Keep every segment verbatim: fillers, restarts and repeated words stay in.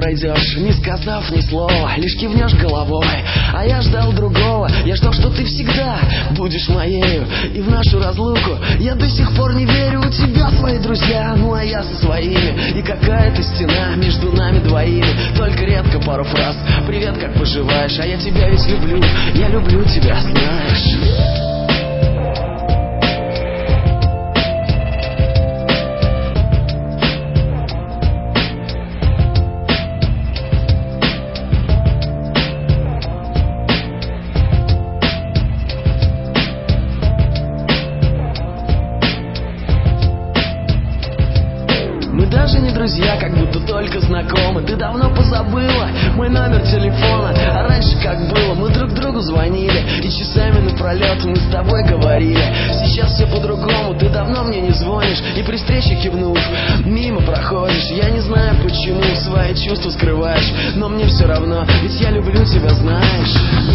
пройдешь, не сказав ни слова, лишь кивнешь головой. А я ждал другого, я ждал, что ты всегда будешь моею. И в нашу разлуку я до сих пор не верю. У тебя свои друзья, ну а я со своими. И какая-то стена между нами двоими. Только редко пару фраз: привет, как поживаешь? А я тебя ведь люблю, я люблю тебя, знаешь. Даже не друзья, как будто только знакомы. Ты давно позабыла мой номер телефона. А раньше как было, мы друг другу звонили и часами напролет мы с тобой говорили. Сейчас все по-другому, ты давно мне не звонишь. И при встрече кивнув, мимо проходишь. Я не знаю почему, свои чувства скрываешь, но мне все равно, ведь я люблю тебя, знаешь.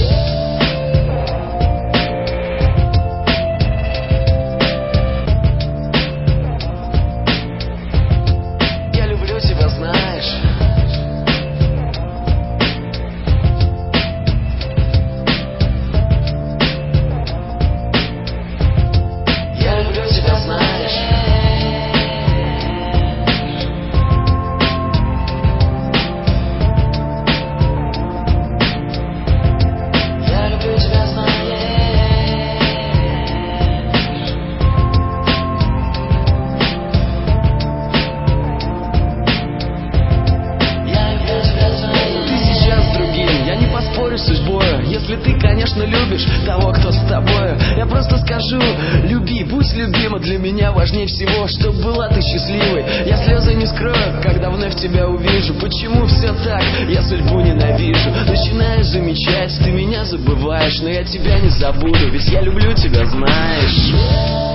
Судьбою, если ты, конечно, любишь того, кто с тобою. Я просто скажу: люби, будь любима. Для меня важнее всего, чтобы была ты счастливой. Я слезы не скрою, когда вновь тебя увижу. Почему все так? Я судьбу ненавижу. Начинаешь замечать, ты меня забываешь, но я тебя не забуду, ведь я люблю тебя, знаешь.